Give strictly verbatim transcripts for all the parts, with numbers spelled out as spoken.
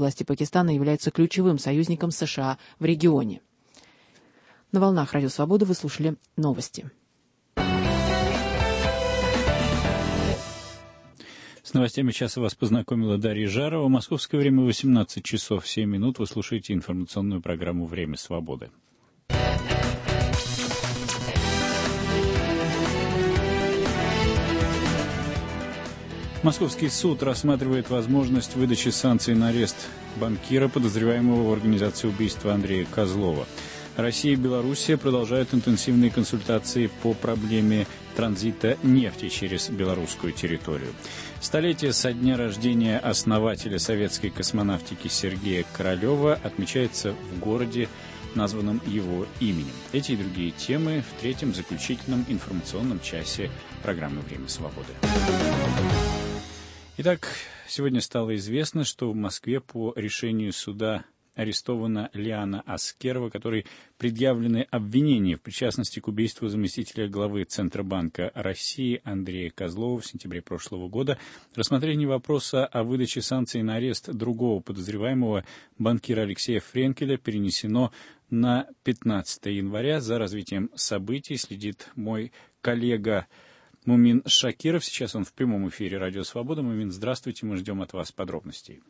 власти Пакистана являются ключевым союзником США в регионе. На волнах Радио Свобода вы слушали новости. С новостями часа вас познакомила Дарья Жарова. Московское время восемнадцать часов семь минут. Вы слушаете информационную программу «Время свободы». Московский суд рассматривает возможность выдачи санкций на арест банкира, подозреваемого в организации убийства Андрея Козлова. Россия и Белоруссия продолжают интенсивные консультации по проблеме транзита нефти через белорусскую территорию. Столетие со дня рождения основателя советской космонавтики Сергея Королева отмечается в городе, названном его именем. Эти и другие темы в третьем заключительном информационном часе программы «Время свободы». Итак, сегодня стало известно, что в Москве по решению суда арестована Лиана Аскерова, которой предъявлены обвинения в причастности к убийству заместителя главы Центробанка России Андрея Козлова в сентябре прошлого года. Рассмотрение вопроса о выдаче санкций на арест другого подозреваемого, банкира Алексея Френкеля, перенесено на пятнадцатое января. За развитием событий следит мой коллега Мумин Шакиров. Сейчас он в прямом эфире «Радио Свобода». Мумин, здравствуйте, мы ждем от вас подробностей.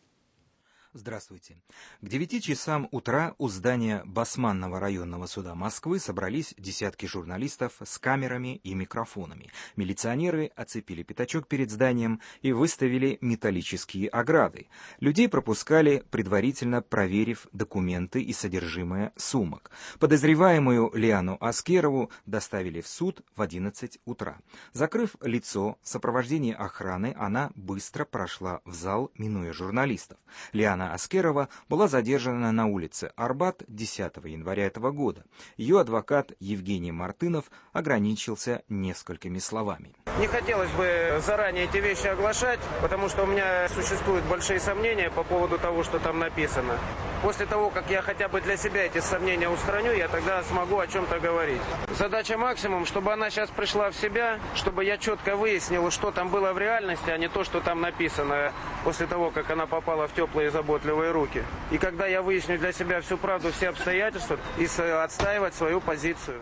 Здравствуйте. К девяти часам утра у здания Басманного районного суда Москвы собрались десятки журналистов с камерами и микрофонами. Милиционеры оцепили пятачок перед зданием и выставили металлические ограды. Людей пропускали, предварительно проверив документы и содержимое сумок. Подозреваемую Лиану Аскерову доставили в суд в одиннадцать утра. Закрыв лицо в сопровождении охраны, она быстро прошла в зал, минуя журналистов. Лиана Аскерова была задержана на улице Арбат десятого января этого года. Ее адвокат Евгений Мартынов ограничился несколькими словами. Не хотелось бы заранее эти вещи оглашать, потому что у меня существуют большие сомнения по поводу того, что там написано. После того, как я хотя бы для себя эти сомнения устраню, я тогда смогу о чем-то говорить. Задача максимум, чтобы она сейчас пришла в себя, чтобы я четко выяснил, что там было в реальности, а не то, что там написано после того, как она попала в теплые и заботливые руки. И когда я выясню для себя всю правду, все обстоятельства, и отстаивать свою позицию.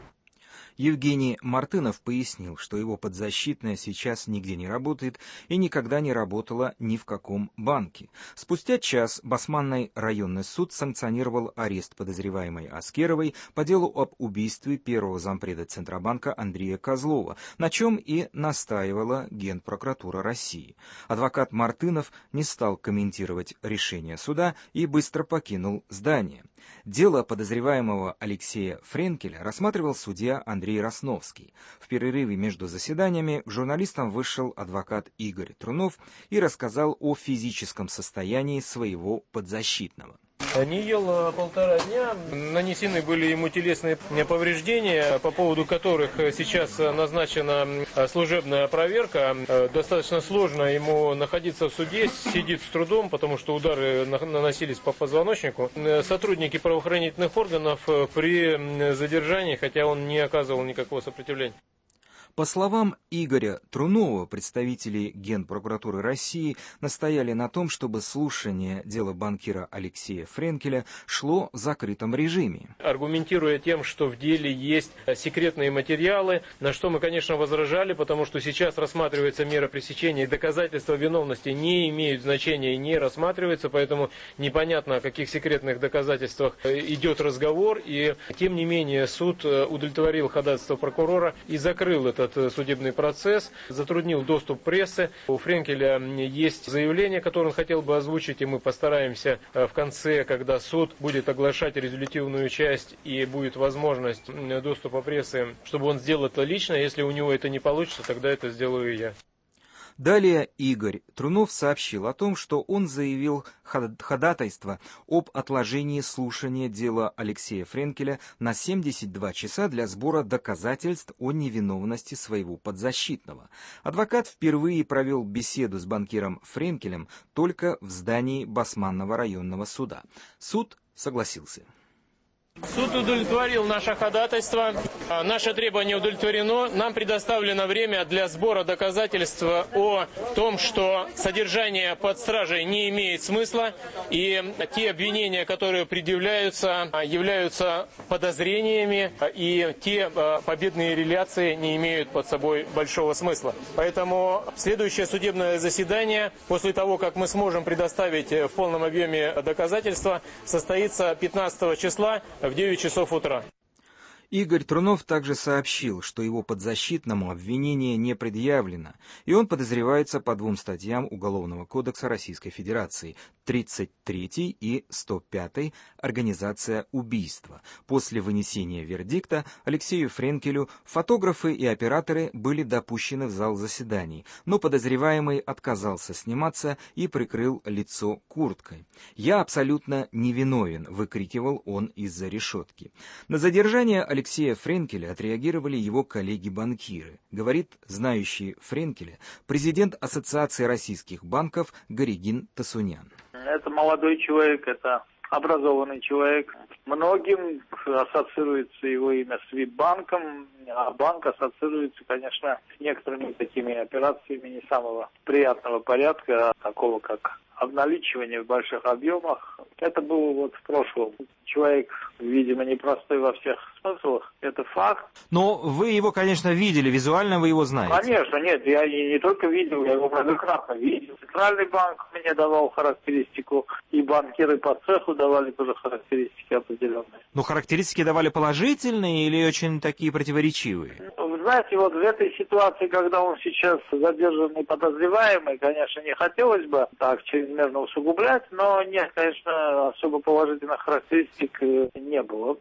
Евгений Мартынов пояснил, что его подзащитная сейчас нигде не работает и никогда не работала ни в каком банке. Спустя час Басманный районный суд санкционировал арест подозреваемой Аскеровой по делу об убийстве первого зампреда Центробанка Андрея Козлова, на чем и настаивала Генпрокуратура России. Адвокат Мартынов не стал комментировать решение суда и быстро покинул здание. Дело подозреваемого Алексея Френкеля рассматривал судья Андрей Росновский. В перерыве между заседаниями к журналистам вышел адвокат Игорь Трунов и рассказал о физическом состоянии своего подзащитного. Не ел полтора дня, нанесены были ему телесные повреждения, по поводу которых сейчас назначена служебная проверка. Достаточно сложно ему находиться в суде, сидит с трудом, потому что удары наносились по позвоночнику. Сотрудники правоохранительных органов при задержании, хотя он не оказывал никакого сопротивления. По словам Игоря Трунова, представители Генпрокуратуры России настояли на том, чтобы слушание дела банкира Алексея Френкеля шло в закрытом режиме. Аргументируя тем, что в деле есть секретные материалы, на что мы, конечно, возражали, потому что сейчас рассматривается мера пресечения, и доказательства виновности не имеют значения и не рассматриваются, поэтому непонятно, о каких секретных доказательствах идет разговор, и тем не менее суд удовлетворил ходатайство прокурора и закрыл это судебный процесс, затруднил доступ прессы. У Френкеля есть заявление, которое он хотел бы озвучить, и мы постараемся в конце, когда суд будет оглашать резолютивную часть и будет возможность доступа прессы, чтобы он сделал это лично. Если у него это не получится, тогда это сделаю и я. Далее Игорь Трунов сообщил о том, что он заявил ходатайство об отложении слушания дела Алексея Френкеля на семьдесят два часа для сбора доказательств о невиновности своего подзащитного. Адвокат впервые провел беседу с банкиром Френкелем только в здании Басманного районного суда. Суд согласился. Суд удовлетворил наше ходатайство. Наше требование удовлетворено. Нам предоставлено время для сбора доказательства о том, что содержание под стражей не имеет смысла, и те обвинения, которые предъявляются, являются подозрениями, и те победные реляции не имеют под собой большого смысла. Поэтому следующее судебное заседание, после того, как мы сможем предоставить в полном объеме доказательства, состоится пятнадцатого числа в девять часов утра. Игорь Трунов также сообщил, что его подзащитному обвинение не предъявлено, и он подозревается по двум статьям Уголовного кодекса Российской Федерации – тридцать третьей и сто пятой «Организация убийства». После вынесения вердикта Алексею Френкелю фотографы и операторы были допущены в зал заседаний, но подозреваемый отказался сниматься и прикрыл лицо курткой. «Я абсолютно невиновен», – выкрикивал он из-за решетки. На задержание Алексея Френкеля отреагировали его коллеги-банкиры, говорит знающий Френкеля президент Ассоциации российских банков Горегин Тасунян. Это молодой человек, это образованный человек. Многим ассоциируется его имя с ВИП-банком, а банк ассоциируется, конечно, с некоторыми такими операциями не самого приятного порядка, такого как обналичивание в больших объемах. Это было вот в прошлом. Человек, видимо, непростой во всех смыслах. Это факт. Но вы его, конечно, видели, визуально вы его знаете. Конечно, нет, я не, не только видел, я его многократно видел. Центральный банк мне давал характеристику, и банкиры по цеху давали тоже характеристики определенные. Но характеристики давали положительные или очень такие противоречивые? Вы знаете, вот в этой ситуации, когда он сейчас задержанный подозреваемый, конечно, не хотелось бы так чрезмерно усугублять, но нет, конечно, особо положительных характеристик не было.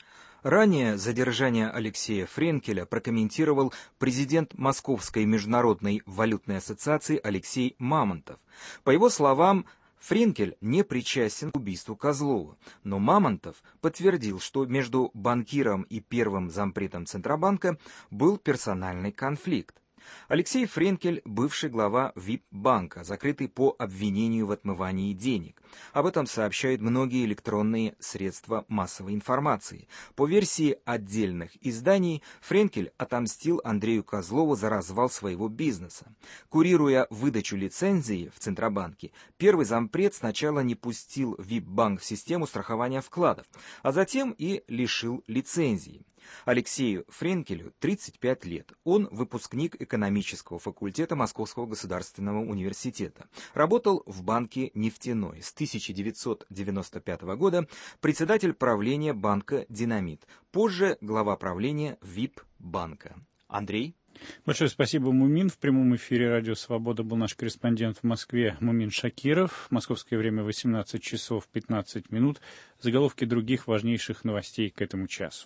Ранее задержание Алексея Френкеля прокомментировал президент Московской международной валютной ассоциации Алексей Мамонтов. По его словам, Френкель не причастен к убийству Козлова, но Мамонтов подтвердил, что между банкиром и первым зампредом Центробанка был персональный конфликт. Алексей Френкель – бывший глава ВИП-банка, закрытый по обвинению в отмывании денег. Об этом сообщают многие электронные средства массовой информации. По версии отдельных изданий, Френкель отомстил Андрею Козлову за развал своего бизнеса. Курируя выдачу лицензии в Центробанке, первый зампред сначала не пустил ВИП-банк в систему страхования вкладов, а затем и лишил лицензии. Алексею Френкелю тридцать пять лет. Он выпускник экономического факультета Московского государственного университета. Работал в банке «Нефтяной». С тысяча девятьсот девяносто пятого года председатель правления банка «Динамит». Позже глава правления ВИП-банка. Андрей? Большое спасибо, Мумин. В прямом эфире «Радио Свобода» был наш корреспондент в Москве Мумин Шакиров. Московское время восемнадцать часов пятнадцать минут. Заголовки других важнейших новостей к этому часу.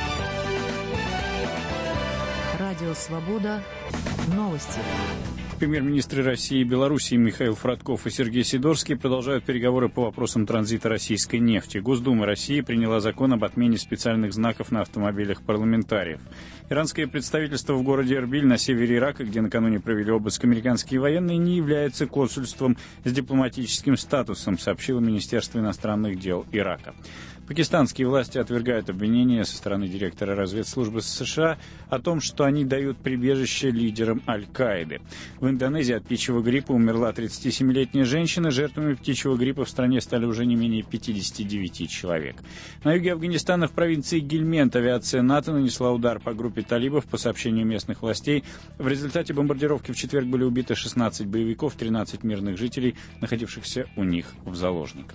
Радио «Свобода». Новости. Премьер-министры России и Белоруссии Михаил Фродков и Сергей Сидорский продолжают переговоры по вопросам транзита российской нефти. Госдума России приняла закон об отмене специальных знаков на автомобилях парламентариев. Иранское представительство в городе Эрбиль на севере Ирака, где накануне провели обыск американские военные, не является консульством с дипломатическим статусом, сообщило Министерство иностранных дел Ирака. Пакистанские власти отвергают обвинения со стороны директора разведслужбы США о том, что они дают прибежище лидерам Аль-Каиды. В Индонезии от птичьего гриппа умерла тридцатисемилетняя женщина. Жертвами птичьего гриппа в стране стали уже не менее пятидесяти девяти человек. На юге Афганистана в провинции Гельмент авиация НАТО нанесла удар по группе талибов. По сообщению местных властей, в результате бомбардировки в четверг были убиты шестнадцать боевиков, тринадцать мирных жителей, находившихся у них в заложниках.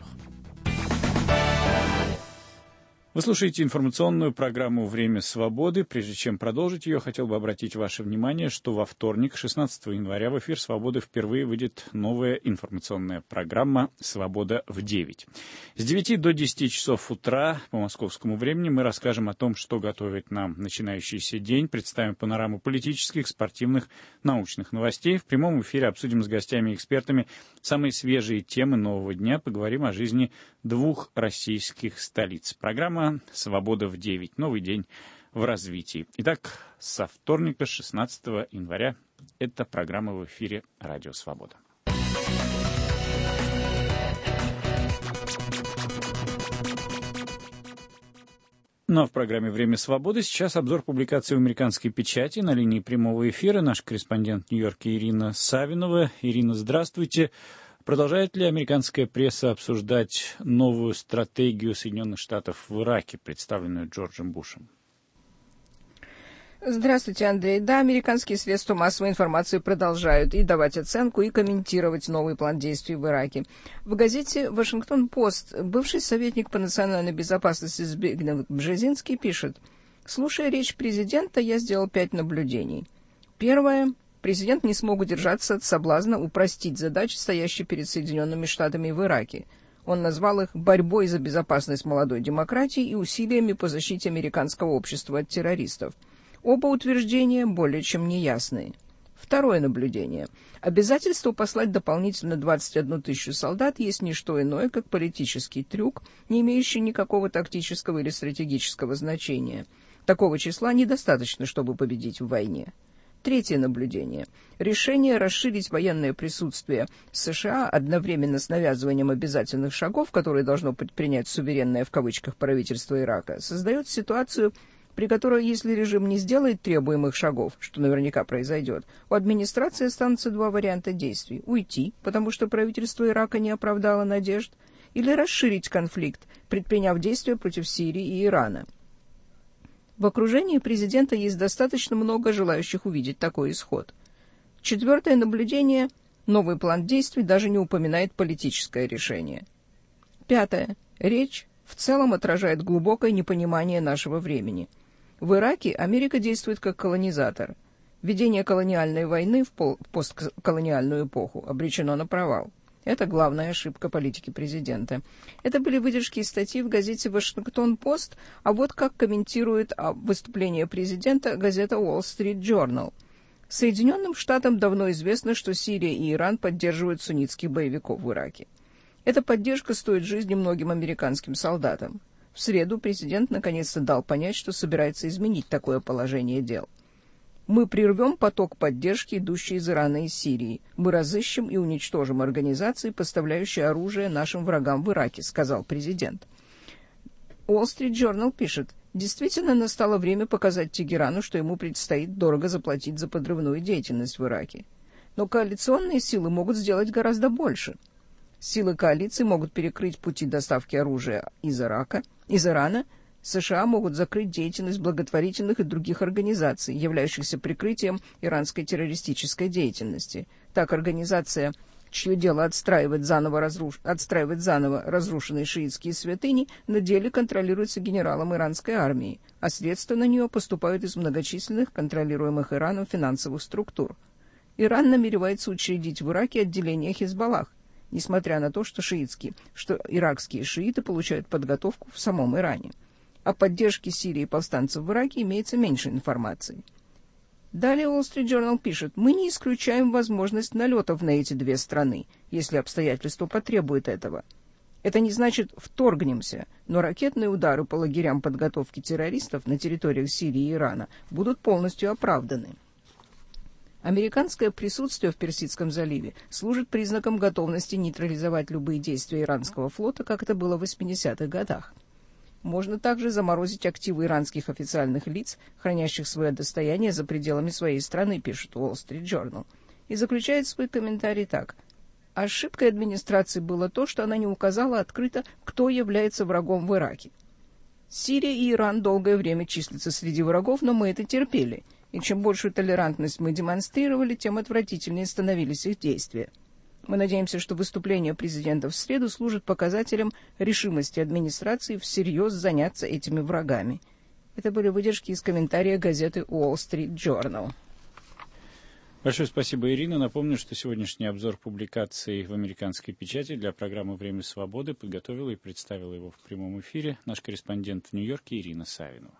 Вы слушаете информационную программу «Время свободы». Прежде чем продолжить ее, хотел бы обратить ваше внимание, что во вторник, шестнадцатого января, в эфир «Свободы» впервые выйдет новая информационная программа «Свобода в девять». С девяти до десяти часов утра по московскому времени мы расскажем о том, что готовит нам начинающийся день, представим панораму политических, спортивных, научных новостей. В прямом эфире обсудим с гостями и экспертами самые свежие темы нового дня, поговорим о жизни двух российских столиц. Программа «Свобода в девять». Новый день в развитии. Итак, со вторника, шестнадцатого января, это программа в эфире «Радио Свобода». Ну а в программе «Время свободы» сейчас обзор публикаций в американской печати. На линии прямого эфира наш корреспондент в Нью-Йорке Ирина Савинова. Ирина, здравствуйте. Продолжает ли американская пресса обсуждать новую стратегию Соединенных Штатов в Ираке, представленную Джорджем Бушем? Здравствуйте, Андрей. Да, американские средства массовой информации продолжают и давать оценку, и комментировать новый план действий в Ираке. В газете «Вашингтон-Пост» бывший советник по национальной безопасности Збигнев Бжезинский пишет: «Слушая речь президента, я сделал пять наблюдений. Первое. Президент не смог удержаться от соблазна упростить задачи, стоящие перед Соединенными Штатами в Ираке. Он назвал их борьбой за безопасность молодой демократии и усилиями по защите американского общества от террористов. Оба утверждения более чем неясные. Второе наблюдение. Обязательство послать дополнительно двадцать одну тысячу солдат есть не что иное, как политический трюк, не имеющий никакого тактического или стратегического значения. Такого числа недостаточно, чтобы победить в войне. Третье наблюдение. Решение расширить военное присутствие США одновременно с навязыванием обязательных шагов, которые должно предпринять суверенное в кавычках правительство Ирака, создает ситуацию, при которой, если режим не сделает требуемых шагов, что наверняка произойдет, у администрации останутся два варианта действий: уйти, потому что правительство Ирака не оправдало надежд, или расширить конфликт, предприняв действия против Сирии и Ирана. В окружении президента есть достаточно много желающих увидеть такой исход. Четвертое наблюдение. Новый план действий даже не упоминает политическое решение. Пятое. Речь в целом отражает глубокое непонимание нашего времени. В Ираке Америка действует как колонизатор. Ведение колониальной войны в постколониальную эпоху обречено на провал. Это главная ошибка политики президента. Это были выдержки из статьи в газете «Вашингтон-Пост», а вот как комментирует выступление президента газета «Wall Street Journal». Соединенным Штатам давно известно, что Сирия и Иран поддерживают суннитских боевиков в Ираке. Эта поддержка стоит жизни многим американским солдатам. В среду президент наконец-то дал понять, что собирается изменить такое положение дел. «Мы прервем поток поддержки, идущий из Ирана и Сирии. Мы разыщем и уничтожим организации, поставляющие оружие нашим врагам в Ираке», — сказал президент. Wall Street Journal пишет: «Действительно настало время показать Тегерану, что ему предстоит дорого заплатить за подрывную деятельность в Ираке. Но коалиционные силы могут сделать гораздо больше. Силы коалиции могут перекрыть пути доставки оружия из Ирака, из Ирана. США могут закрыть деятельность благотворительных и других организаций, являющихся прикрытием иранской террористической деятельности. Так, организация, чье дело отстраивать заново, разруш... отстраивать заново разрушенные шиитские святыни, на деле контролируется генералом иранской армии, а средства на нее поступают из многочисленных контролируемых Ираном финансовых структур. Иран намеревается учредить в Ираке отделение Хизбаллах, несмотря на то, что шиитские, что иракские шииты получают подготовку в самом Иране. О поддержке Сирии и повстанцев в Ираке имеется меньше информации. Далее Wall Street Journal пишет: «Мы не исключаем возможность налетов на эти две страны, если обстоятельства потребуют этого. Это не значит вторгнемся, но ракетные удары по лагерям подготовки террористов на территориях Сирии и Ирана будут полностью оправданы». Американское присутствие в Персидском заливе служит признаком готовности нейтрализовать любые действия иранского флота, как это было в восьмидесятых годах. Можно также заморозить активы иранских официальных лиц, хранящих свое достояние за пределами своей страны, пишет Wall Street Journal. И заключает свой комментарий так: «Ошибкой администрации было то, что она не указала открыто, кто является врагом в Ираке. Сирия и Иран долгое время числятся среди врагов, но мы это терпели, и чем большую толерантность мы демонстрировали, тем отвратительнее становились их действия. Мы надеемся, что выступление президента в среду служит показателем решимости администрации всерьез заняться этими врагами». Это были выдержки из комментария газеты Wall Street Journal. Большое спасибо, Ирина. Напомню, что сегодняшний обзор публикаций в американской печати для программы «Время свободы» подготовила и представила его в прямом эфире наш корреспондент в Нью-Йорке Ирина Савинова.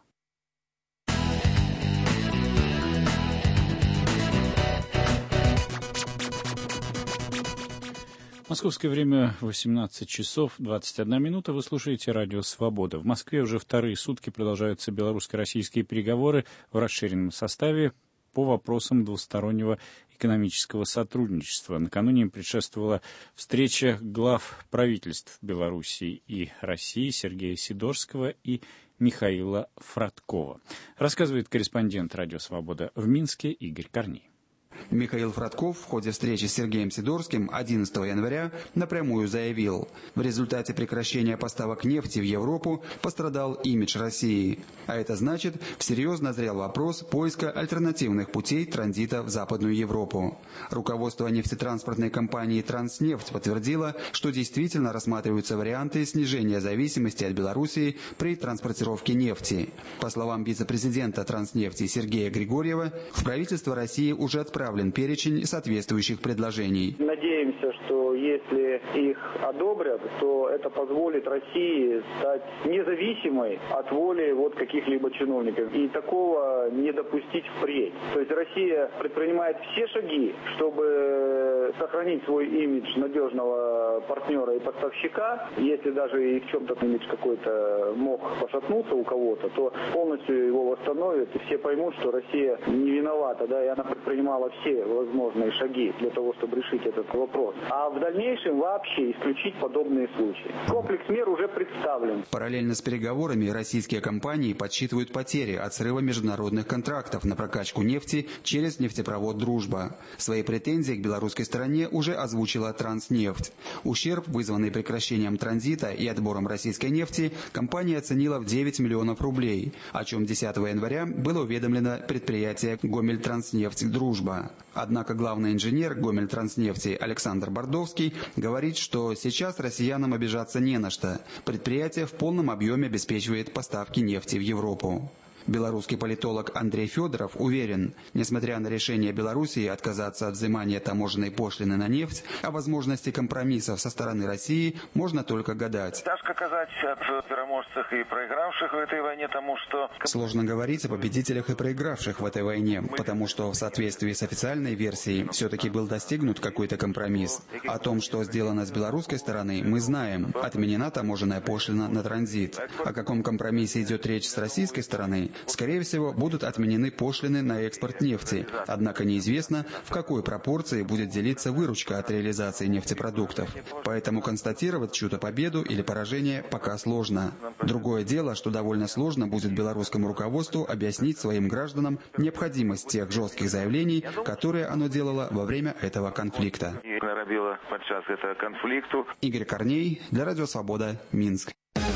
Московское время восемнадцать часов двадцать одна минута. Вы слушаете радио «Свобода». В Москве уже вторые сутки продолжаются белорусско-российские переговоры в расширенном составе по вопросам двустороннего экономического сотрудничества. Накануне им предшествовала встреча глав правительств Белоруссии и России Сергея Сидорского и Михаила Фродкова. Рассказывает корреспондент «Радио Свобода» в Минске Игорь Корней. Михаил Фродков в ходе встречи с Сергеем Сидорским одиннадцатого января напрямую заявил, в результате прекращения поставок нефти в Европу пострадал имидж России. А это значит, всерьез назрел вопрос поиска альтернативных путей транзита в Западную Европу. Руководство нефтетранспортной компании «Транснефть» подтвердило, что действительно рассматриваются варианты снижения зависимости от Белоруссии при транспортировке нефти. По словам вице-президента «Транснефти» Сергея Григорьева, в правительство России уже отправлен перечень соответствующих предложений. Надеемся, что если их одобрят, то это позволит России стать независимой от воли вот каких-либо чиновников. И такого не допустить впредь. То есть Россия предпринимает все шаги, чтобы сохранить свой имидж надежного партнера и поставщика. Если даже и в чем-то имидж какой-то мог пошатнуться у кого-то, то полностью его восстановит, и все поймут, что Россия не виновата, да, и она предпринимала все возможные шаги для того, чтобы решить этот вопрос. А в дальнейшем вообще исключить подобные случаи. Комплекс мер уже представлен. Параллельно с переговорами российские компании подсчитывают потери от срыва международных контрактов на прокачку нефти через нефтепровод «Дружба». Свои претензии к белорусской стороне уже озвучила «Транснефть». Ущерб, вызванный прекращением транзита и отбором российской нефти, компания оценила в девять миллионов рублей, о чем десятого января было уведомлено предприятие «Гомельтранснефть Дружба». Однако главный инженер Гомельтранснефти Александр Бордовский говорит, что сейчас россиянам обижаться не на что. Предприятие в полном объеме обеспечивает поставки нефти в Европу. Белорусский политолог Андрей Федоров уверен, несмотря на решение Белоруссии отказаться от взимания таможенной пошлины на нефть, о возможности компромиссов со стороны России можно только гадать. Тяжко казать о переможцах и проигравших в этой войне, тому что... Сложно говорить о победителях и проигравших в этой войне, потому что в соответствии с официальной версией все-таки был достигнут какой-то компромисс. О том, что сделано с белорусской стороны, мы знаем. Отменена таможенная пошлина на транзит. О каком компромиссе идет речь с российской стороны? Скорее всего, будут отменены пошлины на экспорт нефти. Однако неизвестно, в какой пропорции будет делиться выручка от реализации нефтепродуктов. Поэтому констатировать чью-то победу или поражение пока сложно. Другое дело, что довольно сложно будет белорусскому руководству объяснить своим гражданам необходимость тех жестких заявлений, которые оно делало во время этого конфликта. Игорь Корней, для Радио Свобода, Минск.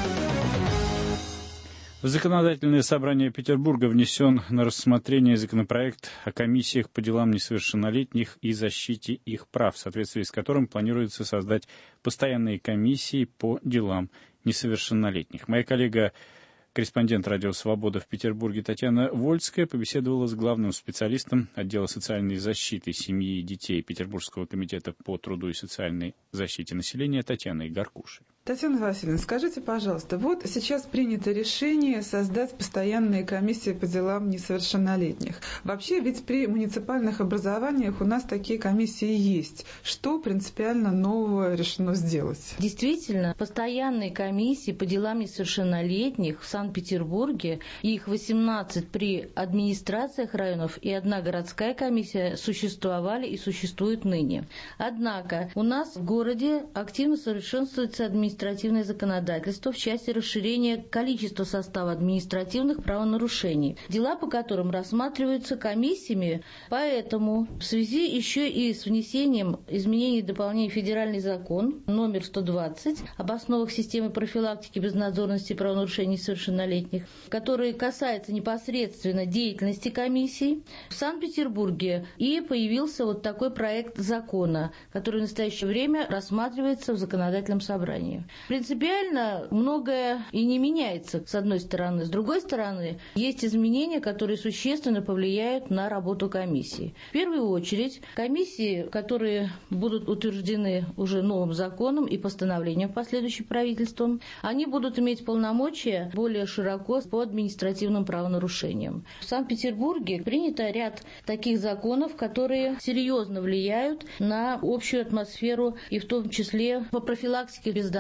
В Законодательное собрание Петербурга внесен на рассмотрение законопроект о комиссиях по делам несовершеннолетних и защите их прав, в соответствии с которым планируется создать постоянные комиссии по делам несовершеннолетних. Моя коллега, корреспондент «Радио Свобода» в Петербурге Татьяна Вольская побеседовала с главным специалистом отдела социальной защиты семьи и детей Петербургского комитета по труду и социальной защите населения Татьяной Гаркушей. Татьяна Васильевна, скажите, пожалуйста, вот сейчас принято решение создать постоянные комиссии по делам несовершеннолетних. Вообще, ведь при муниципальных образованиях у нас такие комиссии есть. Что принципиально нового решено сделать? Действительно, постоянные комиссии по делам несовершеннолетних в Санкт-Петербурге, их восемнадцать при администрациях районов и одна городская комиссия существовали и существуют ныне. Однако у нас в городе активно совершенствуется административное законодательство в части расширения количества состава административных правонарушений, дела по которым рассматриваются комиссиями. Поэтому в связи еще и с внесением изменений и дополнений в федеральный закон номер сто двадцать об основах системы профилактики безнадзорности правонарушений несовершеннолетних, который касается непосредственно деятельности комиссий, в Санкт-Петербурге и появился вот такой проект закона, который в настоящее время рассматривается в законодательном собрании. Принципиально многое и не меняется, с одной стороны. С другой стороны, есть изменения, которые существенно повлияют на работу комиссии. В первую очередь, комиссии, которые будут утверждены уже новым законом и постановлением последующим правительством, они будут иметь полномочия более широко по административным правонарушениям. В Санкт-Петербурге принято ряд таких законов, которые серьезно влияют на общую атмосферу и в том числе по профилактике безнадзорности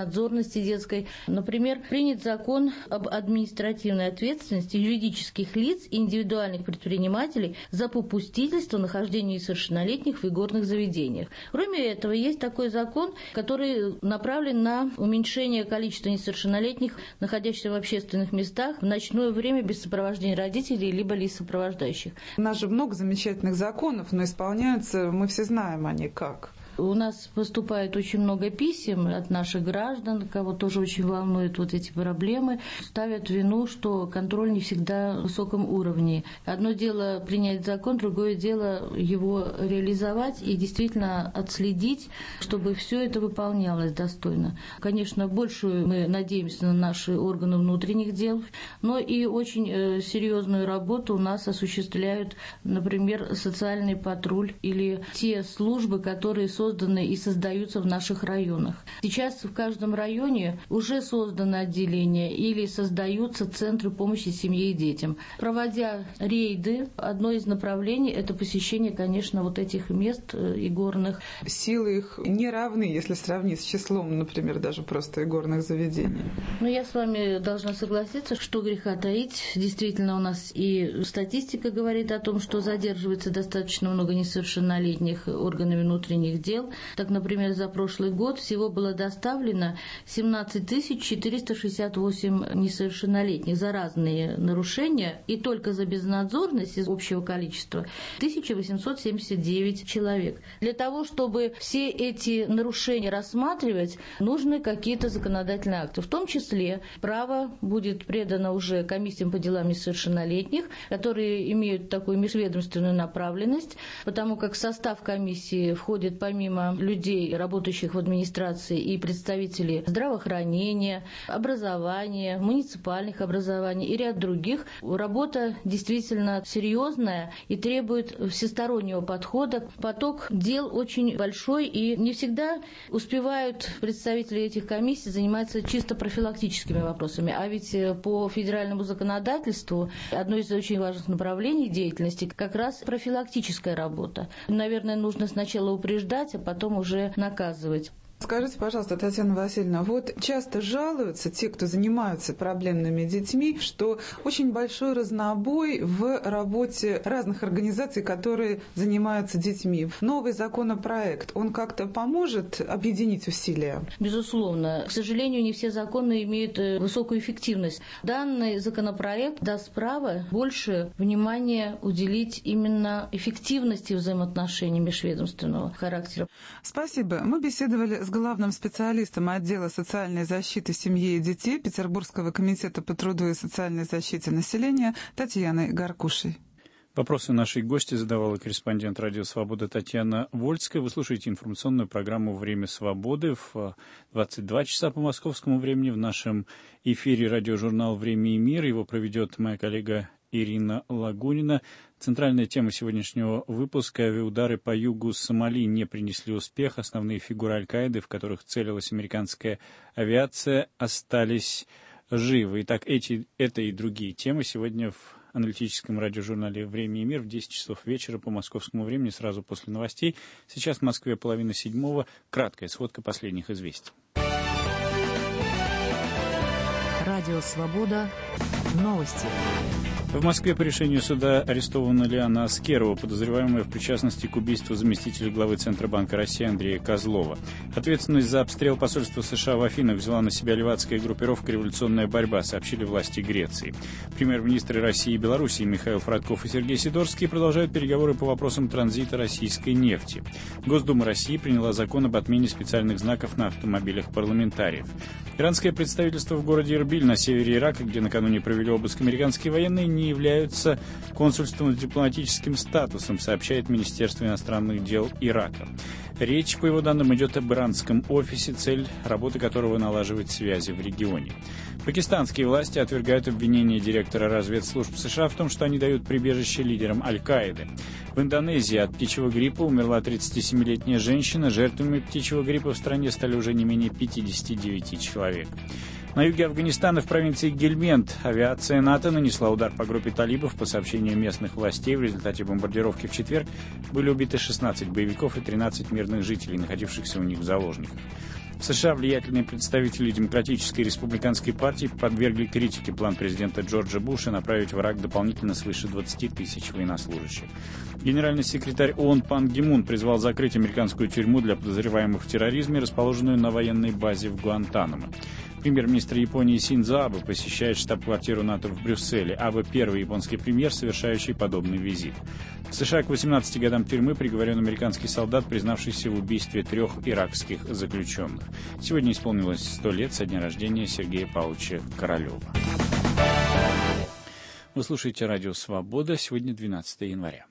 безнадзорности детской. Например, принят закон об административной ответственности юридических лиц и индивидуальных предпринимателей за попустительство нахождения несовершеннолетних в игорных заведениях. Кроме этого, есть такой закон, который направлен на уменьшение количества несовершеннолетних, находящихся в общественных местах в ночное время без сопровождения родителей либо лиц сопровождающих. У нас же много замечательных законов, но исполняются, мы все знаем они как. У нас поступает очень много писем от наших граждан, кого тоже очень волнуют вот эти проблемы. Ставят вину, что контроль не всегда на высоком уровне. Одно дело принять закон, другое дело его реализовать и действительно отследить, чтобы все это выполнялось достойно. Конечно, большую мы надеемся на наши органы внутренних дел, но и очень серьезную работу у нас осуществляют, например, социальный патруль или те службы, которые созданы созданы и создаются в наших районах. Сейчас в каждом районе уже созданы отделения или создаются центры помощи семье и детям. Проводя рейды, одно из направлений – это посещение, конечно, вот этих мест игорных. Силы их не равны, если сравнить с числом, например, даже просто игорных заведений. Но я с вами должна согласиться, что греха таить. Действительно, у нас и статистика говорит о том, что задерживается достаточно много несовершеннолетних органами внутренних дел. Так, например, за прошлый год всего было доставлено семнадцать тысяч четыреста шестьдесят восемь несовершеннолетних за разные нарушения, и только за безнадзорность из общего количества тысяча восемьсот семьдесят девять человек. Для того, чтобы все эти нарушения рассматривать, нужны какие-то законодательные акты. В том числе право будет предано уже комиссиям по делам несовершеннолетних, которые имеют такую межведомственную направленность, потому как в состав комиссии входит помимо людей, работающих в администрации, и представители здравоохранения, образования, муниципальных образований и ряд других. Работа действительно серьезная и требует всестороннего подхода. Поток дел очень большой, и не всегда успевают представители этих комиссий заниматься чисто профилактическими вопросами. А ведь по федеральному законодательству одно из очень важных направлений деятельности как раз профилактическая работа. Наверное, нужно сначала упреждать, а потом уже наказывать. Скажите, пожалуйста, Татьяна Васильевна, вот часто жалуются те, кто занимаются проблемными детьми, что очень большой разнобой в работе разных организаций, которые занимаются детьми. Новый законопроект, он как-то поможет объединить усилия? Безусловно. К сожалению, не все законы имеют высокую эффективность. Данный законопроект даст право больше внимания уделить именно эффективности взаимоотношений межведомственного характера. Спасибо. Мы беседовали с с главным специалистом отдела социальной защиты семьи и детей Петербургского комитета по труду и социальной защите населения Татьяной Гаркушей. Вопросы нашей гости задавала корреспондент «Радио Свобода» Татьяна Вольская. Вы слушаете информационную программу «Время свободы» в двадцать два часа по московскому времени. В нашем эфире радиожурнал «Время и мир». Его проведет моя коллега Ирина Лагунина. Центральная тема сегодняшнего выпуска – авиаудары по югу Сомали не принесли успех. Основные фигуры Аль-Каиды, в которых целилась американская авиация, остались живы. Итак, эти, это и другие темы сегодня в аналитическом радиожурнале «Время и мир» в десять часов вечера по московскому времени, сразу после новостей. Сейчас в Москве половина седьмого. Краткая сводка последних известий. Радио «Свобода». Новости. В Москве по решению суда арестована Лиана Аскерова, подозреваемая в причастности к убийству заместителя главы Центробанка России Андрея Козлова. Ответственность за обстрел посольства США в Афинах взяла на себя левацкая группировка «Революционная борьба», сообщили власти Греции. Премьер-министры России и Белоруссии Михаил Фродков и Сергей Сидорский продолжают переговоры по вопросам транзита российской нефти. Госдума России приняла закон об отмене специальных знаков на автомобилях парламентариев. Иранское представительство в городе Эрбиль на севере Ирака, где накануне провели обыск американские военные, не являются консульством с дипломатическим статусом, сообщает Министерство иностранных дел Ирака. Речь, по его данным, идет об иранском офисе, цель работы которого налаживать связи в регионе. Пакистанские власти отвергают обвинения директора разведслужб США в том, что они дают прибежище лидерам Аль-Каиды. В Индонезии от птичьего гриппа умерла тридцатисемилетняя женщина. Жертвами птичьего гриппа в стране стали уже не менее пятидесяти девяти человек. На юге Афганистана в провинции Гельмент авиация НАТО нанесла удар по группе талибов. По сообщению местных властей, в результате бомбардировки в четверг были убиты шестнадцать боевиков и тринадцать мирных жителей, находившихся у них в заложниках. В США влиятельные представители Демократической и Республиканской партий подвергли критике план президента Джорджа Буша направить в Ирак дополнительно свыше двадцати тысяч военнослужащих. Генеральный секретарь ООН Пан Ги Мун призвал закрыть американскую тюрьму для подозреваемых в терроризме, расположенную на военной базе в Гуантанамо. Премьер-министр Японии Синдзо Абе посещает штаб-квартиру НАТО в Брюсселе. Абе – первый японский премьер, совершающий подобный визит. В США к восемнадцати годам тюрьмы приговорен американский солдат, признавшийся в убийстве трех иракских заключенных. Сегодня исполнилось сто лет со дня рождения Сергея Павловича Королева. Вы слушаете радио «Свобода». Сегодня двенадцатое января.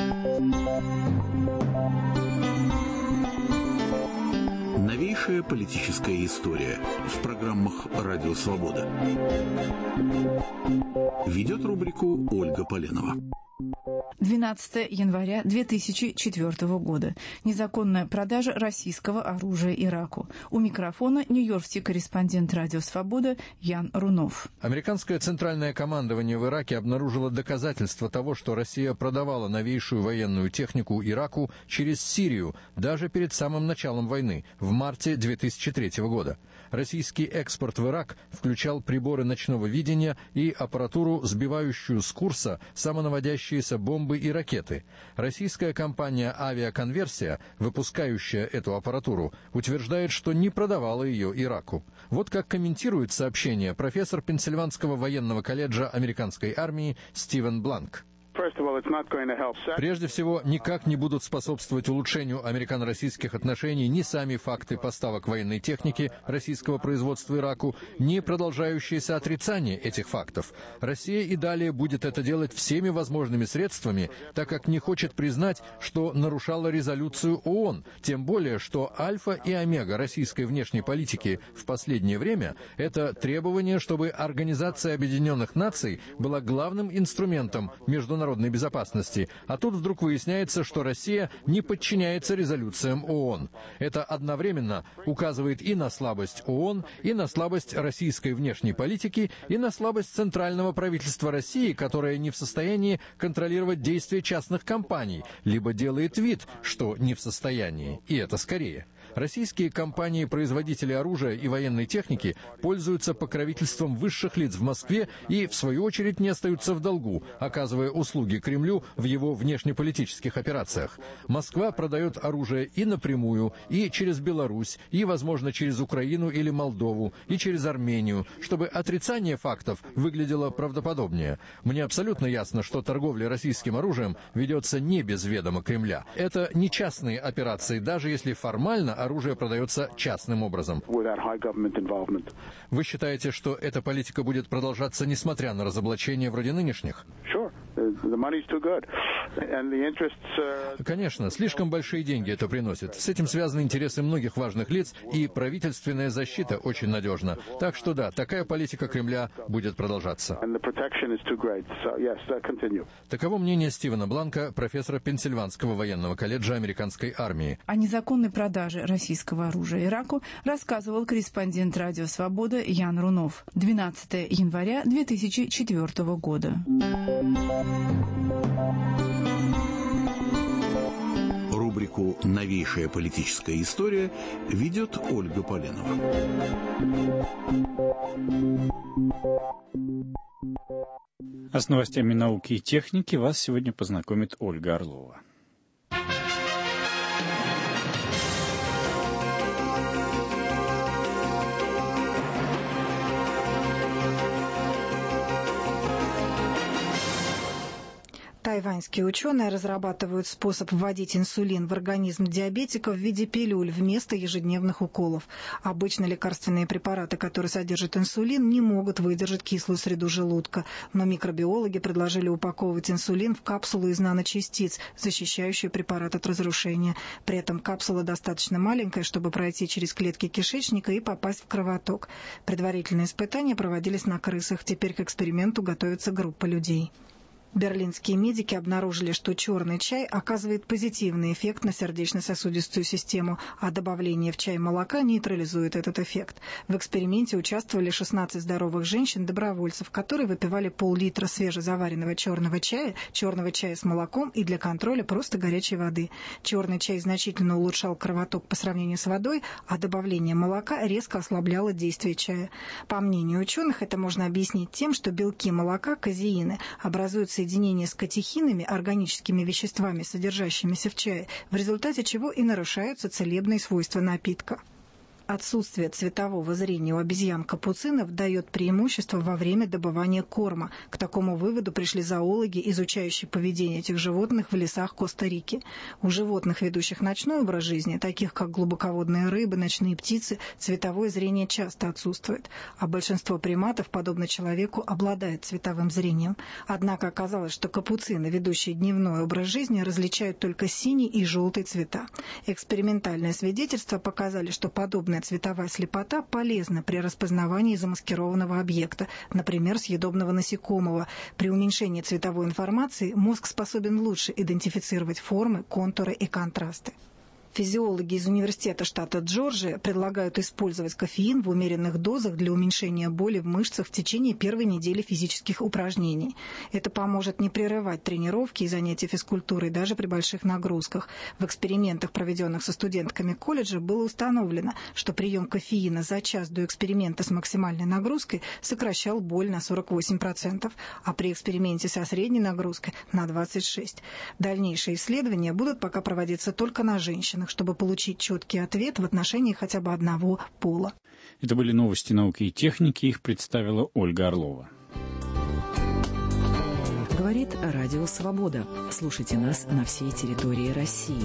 Новейшая политическая история в программах «Радио Свобода». Ведет рубрику Ольга Поленова. двенадцатое января две тысячи четвёртого года. Незаконная продажа российского оружия Ираку. У микрофона нью-йоркский корреспондент «Радио Свобода» Ян Рунов. Американское центральное командование в Ираке обнаружило доказательства того, что Россия продавала новейшую военную технику Ираку через Сирию, даже перед самым началом войны, в марте две тысячи третьего года. Российский экспорт в Ирак включал приборы ночного видения и аппаратуру, сбивающую с курса самонаводящиеся бомбы и ракеты. Российская компания «Авиаконверсия», выпускающая эту аппаратуру, утверждает, что не продавала ее Ираку. Вот как комментирует сообщение профессор Пенсильванского военного колледжа американской армии Стивен Бланк. Прежде всего, никак не будут способствовать улучшению американо-российских отношений ни сами факты поставок военной техники российского производства Ираку, ни продолжающееся отрицание этих фактов. Россия и далее будет это делать всеми возможными средствами, так как не хочет признать, что нарушала резолюцию ООН, тем более, что альфа и омега российской внешней политики в последнее время – это требование, чтобы Организация Объединенных Наций была главным инструментом международной народной безопасности, а тут вдруг выясняется, что Россия не подчиняется резолюциям ООН. Это одновременно указывает и на слабость ООН, и на слабость российской внешней политики, и на слабость центрального правительства России, которое не в состоянии контролировать действия частных компаний, либо делает вид, что не в состоянии, и это скорее. Российские компании-производители оружия и военной техники пользуются покровительством высших лиц в Москве и, в свою очередь, не остаются в долгу, оказывая услуги Кремлю в его внешнеполитических операциях. Москва продает оружие и напрямую, и через Беларусь, и, возможно, через Украину или Молдову, и через Армению, чтобы отрицание фактов выглядело правдоподобнее. Мне абсолютно ясно, что торговля российским оружием ведется не без ведома Кремля. Это не частные операции, даже если формально оружие продается частным образом. Вы считаете, что эта политика будет продолжаться, несмотря на разоблачения вроде нынешних? Конечно, слишком большие деньги это приносит. С этим связаны интересы многих важных лиц, и правительственная защита очень надежна. Так что да, такая политика Кремля будет продолжаться. Таково мнение Стивена Бланка, профессора Пенсильванского военного колледжа американской армии. О незаконной продаже российского оружия Ираку рассказывал корреспондент «Радио Свобода» Ян Рунов. двенадцатое января две тысячи четвёртого года. Рубрику «Новейшая политическая история» ведет Ольга Поленова. А с новостями науки и техники вас сегодня познакомит Ольга Орлова. Тайваньские ученые разрабатывают способ вводить инсулин в организм диабетиков в виде пилюль вместо ежедневных уколов. Обычно лекарственные препараты, которые содержат инсулин, не могут выдержать кислую среду желудка, но микробиологи предложили упаковывать инсулин в капсулу из наночастиц, защищающую препарат от разрушения. При этом капсула достаточно маленькая, чтобы пройти через клетки кишечника и попасть в кровоток. Предварительные испытания проводились на крысах. Теперь к эксперименту готовится группа людей. Берлинские медики обнаружили, что черный чай оказывает позитивный эффект на сердечно-сосудистую систему, а добавление в чай молока нейтрализует этот эффект. В эксперименте участвовали шестнадцать здоровых женщин-добровольцев, которые выпивали пол-литра свежезаваренного черного чая, черного чая с молоком и для контроля просто горячей воды. Черный чай значительно улучшал кровоток по сравнению с водой, а добавление молока резко ослабляло действие чая. По мнению ученых, это можно объяснить тем, что белки молока, казеины, образуются соединение с катехинами, органическими веществами, содержащимися в чае, в результате чего и нарушаются целебные свойства напитка. Отсутствие цветового зрения у обезьян-капуцинов дает преимущество во время добывания корма. К такому выводу пришли зоологи, изучающие поведение этих животных в лесах Коста-Рики. У животных, ведущих ночной образ жизни, таких как глубоководные рыбы, ночные птицы, цветовое зрение часто отсутствует, а большинство приматов, подобно человеку, обладает цветовым зрением. Однако оказалось, что капуцины, ведущие дневной образ жизни, различают только синий и желтый цвета. Экспериментальные свидетельства показали, что подобная цветовая слепота полезна при распознавании замаскированного объекта, например, съедобного насекомого. При уменьшении цветовой информации мозг способен лучше идентифицировать формы, контуры и контрасты. Физиологи из университета штата Джорджия предлагают использовать кофеин в умеренных дозах для уменьшения боли в мышцах в течение первой недели физических упражнений. Это поможет не прерывать тренировки и занятия физкультурой даже при больших нагрузках. В экспериментах, проведенных со студентками колледжа, было установлено, что прием кофеина за час до эксперимента с максимальной нагрузкой сокращал боль на сорок восемь процентов, а при эксперименте со средней нагрузкой на двадцать шесть процентов. Дальнейшие исследования будут пока проводиться только на женщинах, чтобы получить четкий ответ в отношении хотя бы одного пола. Это были новости науки и техники. Их представила Ольга Орлова. Говорит Радио Свобода. Слушайте нас на всей территории России.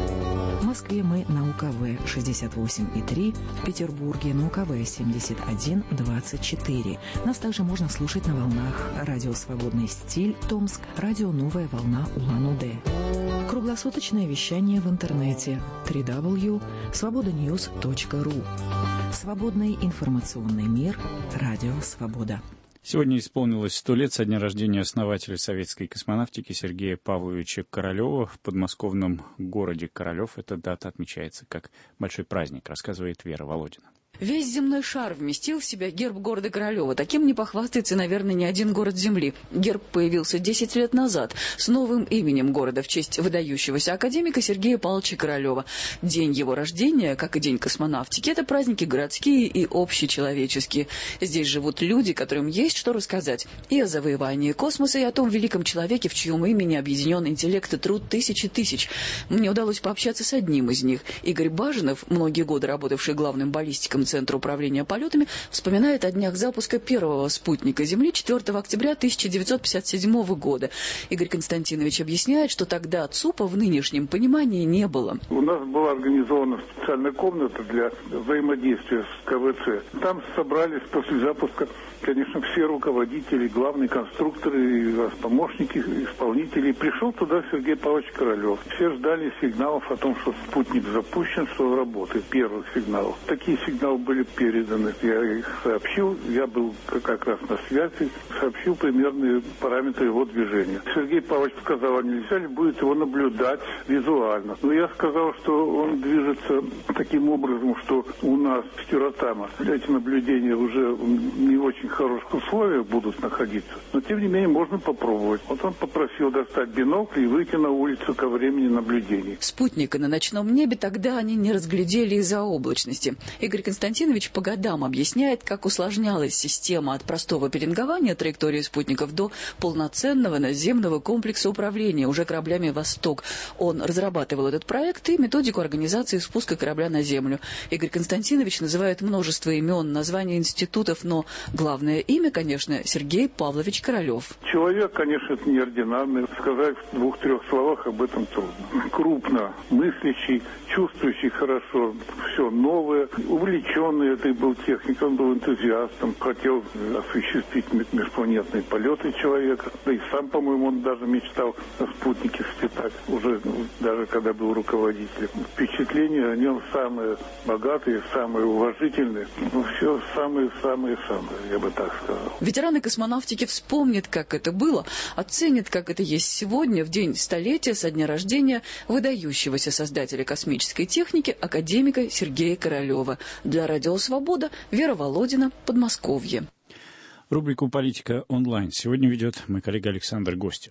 В Москве мы на У Ка Вэ шестьдесят восемь и три, в Петербурге на У Ка Вэ семьдесят один двадцать четыре. Нас также можно слушать на волнах Радио Свободный стиль Томск, Радио Новая волна Улан-Удэ. Круглосуточное вещание в интернете дабл ю дабл ю дабл ю точка свобода ньюс точка ру. Свободный информационный мир. Радио Свобода. Сегодня исполнилось сто лет со дня рождения основателя советской космонавтики Сергея Павловича Королева. В подмосковном городе Королев эта дата отмечается как большой праздник, рассказывает Вера Володина. Весь земной шар вместил в себя герб города Королева. Таким не похвастается, наверное, ни один город Земли. Герб появился десять лет назад с новым именем города в честь выдающегося академика Сергея Павловича Королева. День его рождения, как и День космонавтики, это праздники городские и общечеловеческие. Здесь живут люди, которым есть что рассказать и о завоевании космоса, и о том великом человеке, в чьем имени объединен интеллект и труд тысячи тысяч. Мне удалось пообщаться с одним из них. Игорь Баженов, многие годы работавший главным баллистиком Центра управления полетами, вспоминает о днях запуска первого спутника Земли четвёртого октября тысяча девятьсот пятьдесят седьмого года. Игорь Константинович объясняет, что тогда ЦУПа в нынешнем понимании не было. У нас была организована специальная комната для взаимодействия с Ка Вэ Цэ. Там собрались после запуска, конечно, все руководители, главные конструкторы, и помощники, исполнители. Пришел туда Сергей Павлович Королев. Все ждали сигналов о том, что спутник запущен, что работает, первых сигналов. Такие сигналы были переданы. Я их сообщил, я был как раз на связи, сообщил примерные параметры его движения. Сергей Павлович сказал, а нельзя ли будет его наблюдать визуально. Но я сказал, что он движется таким образом, что у нас в Стюратама эти наблюдения уже не в очень хороших условиях будут находиться. Но тем не менее можно попробовать. Вот он попросил достать бинокль и выйти на улицу ко времени наблюдений. Спутника на ночном небе тогда они не разглядели из-за облачности. Игорь Константинович по годам объясняет, как усложнялась система от простого пеленгования траектории спутников до полноценного наземного комплекса управления уже кораблями «Восток». Он разрабатывал этот проект и методику организации спуска корабля на Землю. Игорь Константинович называет множество имен, названия институтов, но главное имя, конечно, Сергей Павлович Королев. Человек, конечно, это неординарный. Сказать в двух-трех словах об этом трудно. Крупно мыслящий, чувствующий хорошо все новое, увлеченный ученый, это был техник, он был энтузиастом, хотел осуществить межпланетные полеты человека. Да и сам, по-моему, он даже мечтал о спутнике слетать, уже даже когда был руководителем. Впечатления о нем самые богатые, самые уважительные, ну все самые-самые-самые, я бы так сказал. Ветераны космонавтики вспомнят, как это было, оценят, как это есть сегодня, в день столетия со дня рождения выдающегося создателя космической техники, академика Сергея Королева. Для Радио Свобода Вера Володина, Подмосковье. Рубрику «Политика онлайн» сегодня ведет мой коллега Александр Гостев.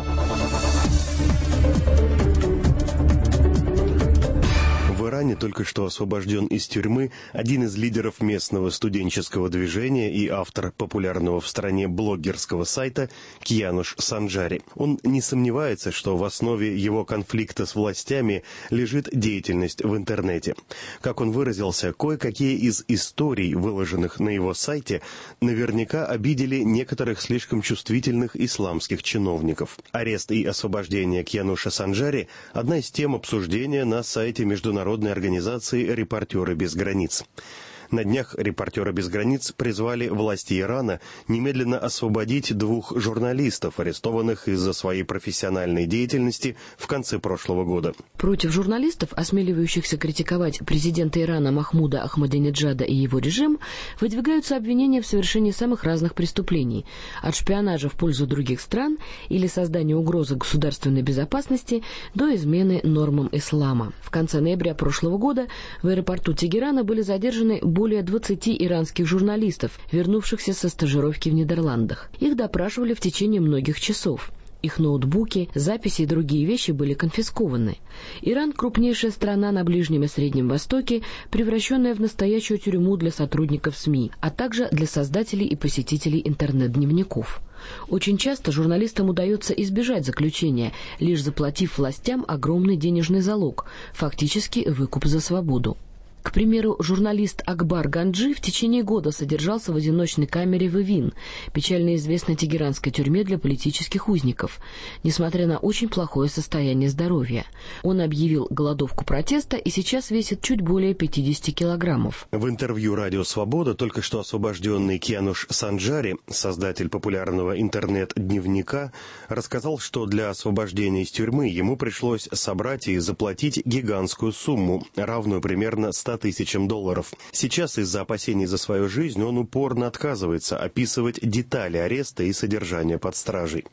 В Иране только что освобожден из тюрьмы один из лидеров местного студенческого движения и автор популярного в стране блогерского сайта Киануш Санджари. Он не сомневается, что в основе его конфликта с властями лежит деятельность в интернете. Как он выразился, кое-какие из историй, выложенных на его сайте, наверняка обидели некоторых слишком чувствительных исламских чиновников. Арест и освобождение Киануша Санджари – одна из тем обсуждения на сайте международной организации «Репортеры без границ». На днях «Репортеры без границ» призвали власти Ирана немедленно освободить двух журналистов, арестованных из-за своей профессиональной деятельности в конце прошлого года. Против журналистов, осмеливающихся критиковать президента Ирана Махмуда Ахмадинеджада и его режим, выдвигаются обвинения в совершении самых разных преступлений, от шпионажа в пользу других стран или создания угрозы государственной безопасности до измены нормам ислама. В конце ноября прошлого года в аэропорту Тегерана были задержаны более двадцати иранских журналистов, вернувшихся со стажировки в Нидерландах. Их допрашивали в течение многих часов. Их ноутбуки, записи и другие вещи были конфискованы. Иран – крупнейшая страна на Ближнем и Среднем Востоке, превращенная в настоящую тюрьму для сотрудников СМИ, а также для создателей и посетителей интернет-дневников. Очень часто журналистам удается избежать заключения, лишь заплатив властям огромный денежный залог, фактически выкуп за свободу. К примеру, журналист Акбар Ганджи в течение года содержался в одиночной камере в Эвин, печально известной тегеранской тюрьме для политических узников, несмотря на очень плохое состояние здоровья. Он объявил голодовку протеста и сейчас весит чуть более пятидесяти килограммов. В интервью «Радио Свобода» только что освобожденный Киануш Санджари, создатель популярного интернет-дневника, рассказал, что для освобождения из тюрьмы ему пришлось собрать и заплатить гигантскую сумму, равную примерно ста тысячам долларов. Сейчас из-за опасений за свою жизнь он упорно отказывается описывать детали ареста и содержания под стражей.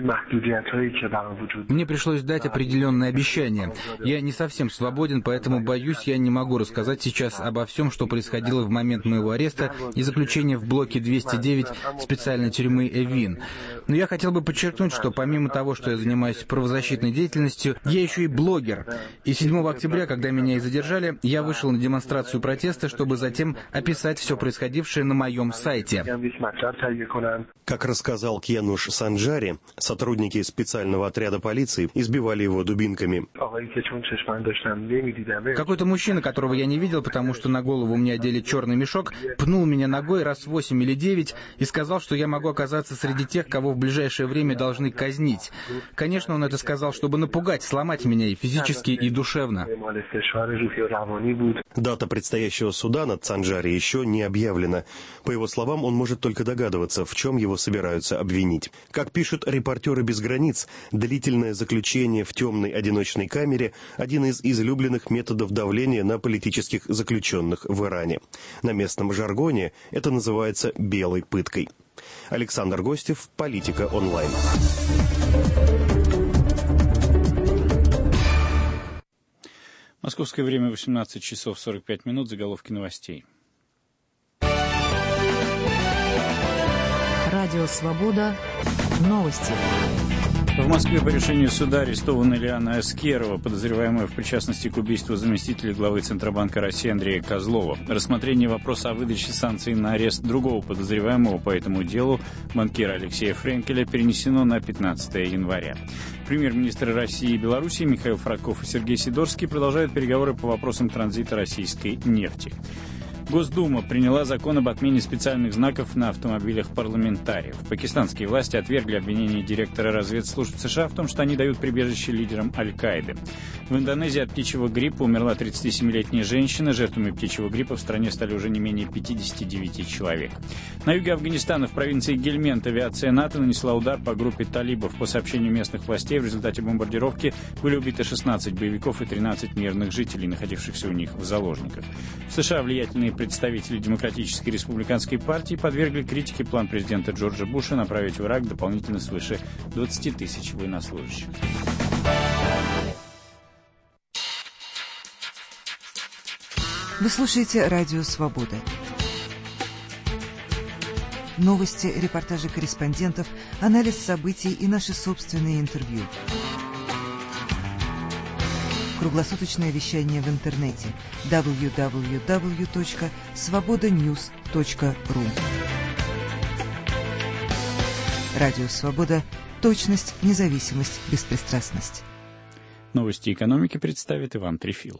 Мне пришлось дать определенные обещания. Я не совсем свободен, поэтому, боюсь, я не могу рассказать сейчас обо всем, что происходило в момент моего ареста и заключения в блоке двести девять специальной тюрьмы Эвин. Но я хотел бы подчеркнуть, что помимо того, что я занимаюсь правозащитной деятельностью, я еще и блогер. И седьмого октября, когда меня и задержали, я вышел на демонстрацию протеста, чтобы затем описать все происходившее на моем сайте. Как рассказал Киануш Санджари, сотрудники специального отряда полиции избивали его дубинками. Какой-то мужчина, которого я не видел, потому что на голову у меня одели черный мешок, пнул меня ногой раз восемь или девять и сказал, что я могу оказаться среди тех, кого в ближайшее время должны казнить. Конечно, он это сказал, чтобы напугать, сломать меня и физически, и душевно. Дата предстоящего суда над Санджари еще не объявлена. По его словам, он может только догадываться, в чем его собираются обвинить. Как пишут «Репортеры без границ», длительное заключение в темной одиночной камере – один из излюбленных методов давления на политических заключенных в Иране. На местном жаргоне это называется «белой пыткой». Александр Гостев, «Политика онлайн». Московское время восемнадцать часов сорок пять минут. Заголовки новостей. Радио «Свобода». Новости. В Москве по решению суда арестована Лиана Аскерова, подозреваемая в причастности к убийству заместителя главы Центробанка России Андрея Козлова. Рассмотрение вопроса о выдаче санкций на арест другого подозреваемого по этому делу, банкира Алексея Френкеля, перенесено на пятнадцатое января. Премьер-министры России и Беларуси Михаил Фраков и Сергей Сидорский продолжают переговоры по вопросам транзита российской нефти. Госдума приняла закон об отмене специальных знаков на автомобилях парламентариев. Пакистанские власти отвергли обвинение директора разведслужб США в том, что они дают прибежище лидерам Аль-Каиды. В Индонезии от птичьего гриппа умерла тридцатисемилетняя женщина. Жертвами птичьего гриппа в стране стали уже не менее пятидесяти девяти человек. На юге Афганистана в провинции Гельмент авиация НАТО нанесла удар по группе талибов. По сообщению местных властей, в результате бомбардировки были убиты шестнадцать боевиков и тринадцать мирных жителей, находившихся у них в заложниках. В США влиятельные представители Демократической и Республиканской партии подвергли критике план президента Джорджа Буша направить в Ирак дополнительно свыше двадцати тысяч военнослужащих. Вы слушаете «Радио Свобода». Новости, репортажи корреспондентов, анализ событий и наши собственные интервью. Круглосуточное вещание в интернете дабл ю дабл ю дабл ю точка свобода ньюс точка ру. Радио «Свобода». Точность, независимость, беспристрастность. Новости экономики представит Иван Трефилов.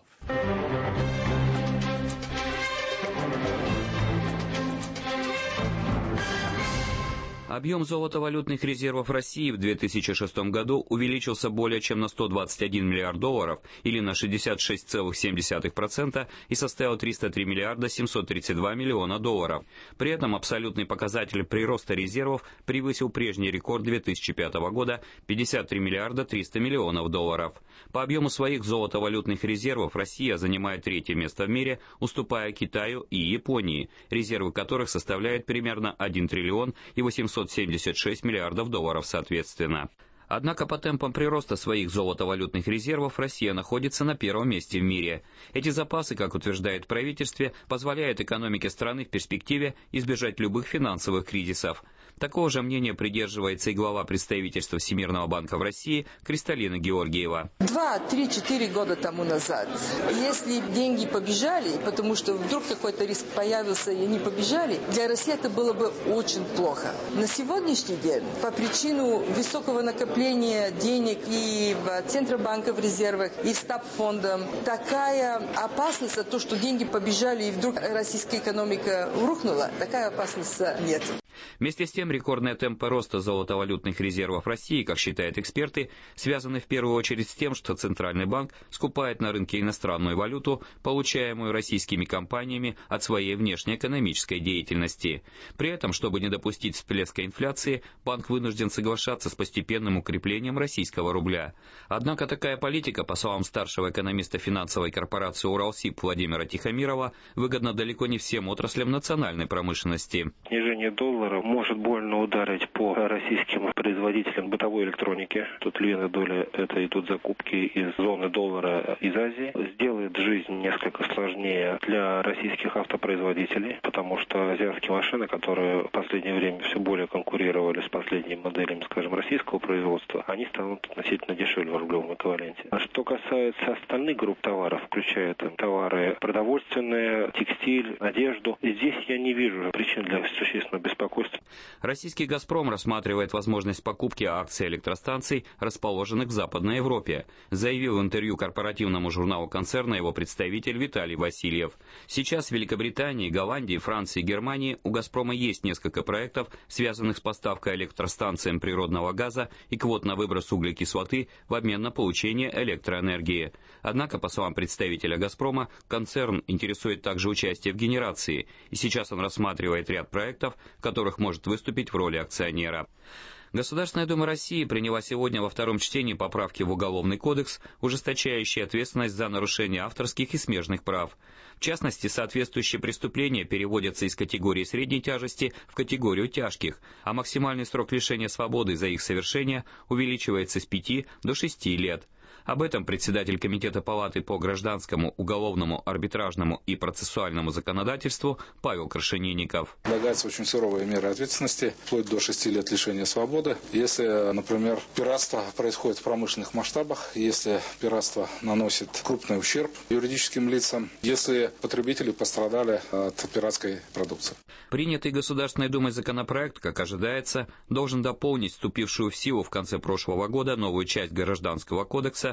Объем золотовалютных резервов России в две тысячи шестом году увеличился более чем на сто двадцать один миллиард долларов, или на шестьдесят шесть целых семь десятых процента, и составил триста три миллиарда семьсот тридцать два миллиона долларов. При этом абсолютный показатель прироста резервов превысил прежний рекорд две тысячи пятого года – пятьдесят три миллиарда триста миллионов долларов. По объему своих золотовалютных резервов Россия занимает третье место в мире, уступая Китаю и Японии, резервы которых составляют примерно один триллион и восемьсот семьдесят шесть миллиардов долларов соответственно. Однако по темпам прироста своих золотовалютных резервов Россия находится на первом месте в мире. Эти запасы, как утверждает правительство, позволяют экономике страны в перспективе избежать любых финансовых кризисов. Такого же мнения придерживается и глава представительства Всемирного банка в России Кристалина Георгиева. Два, три, четыре года тому назад, если деньги побежали, потому что вдруг какой-то риск появился и они побежали, для России это было бы очень плохо. На сегодняшний день, по причину высокого накопления денег и в Центробанке в резервах, и в стабфондах, такая опасность, то, что деньги побежали и вдруг российская экономика рухнула, такая опасность нет. Вместе с тем, рекордные темпы роста золотовалютных резервов России, как считают эксперты, связаны в первую очередь с тем, что Центральный банк скупает на рынке иностранную валюту, получаемую российскими компаниями от своей внешнеэкономической деятельности. При этом, чтобы не допустить всплеска инфляции, банк вынужден соглашаться с постепенным укреплением российского рубля. Однако такая политика, по словам старшего экономиста финансовой корпорации «Уралсиб» Владимира Тихомирова, выгодна далеко не всем отраслям национальной промышленности. Снижение доллара может больно ударить по российским производителям бытовой электроники. Тут львиная доля — это идут закупки из зоны доллара из Азии. Сделает жизнь несколько сложнее для российских автопроизводителей, потому что азиатские машины, которые в последнее время все более конкурировали с последними моделями, скажем, российского производства, они станут относительно дешевле в рублевом эквиваленте. А что касается остальных групп товаров, включая там товары продовольственные, текстиль, одежду, здесь я не вижу причин для существенного беспокойства. Российский «Газпром» рассматривает возможность покупки акций электростанций, расположенных в Западной Европе, заявил в интервью корпоративному журналу концерна его представитель Виталий Васильев. Сейчас в Великобритании, Голландии, Франции и Германии у «Газпрома» есть несколько проектов, связанных с поставкой электростанциям природного газа и квот на выброс углекислоты в обмен на получение электроэнергии. Однако, по словам представителя «Газпрома», концерн интересует также участие в генерации, и сейчас он рассматривает ряд проектов, в которых может выступить в роли акционера. Государственная Дума России приняла сегодня во втором чтении поправки в Уголовный кодекс, ужесточающие ответственность за нарушение авторских и смежных прав. В частности, соответствующие преступления переводятся из категории средней тяжести в категорию тяжких, а максимальный срок лишения свободы за их совершение увеличивается с пяти до шести лет. Об этом председатель Комитета Палаты по гражданскому, уголовному, арбитражному и процессуальному законодательству Павел Крашенинников. Предлагается очень суровые меры ответственности, вплоть до шести лет лишения свободы. Если, например, пиратство происходит в промышленных масштабах, если пиратство наносит крупный ущерб юридическим лицам, если потребители пострадали от пиратской продукции. Принятый Государственной Думой законопроект, как ожидается, должен дополнить вступившую в силу в конце прошлого года новую часть Гражданского кодекса,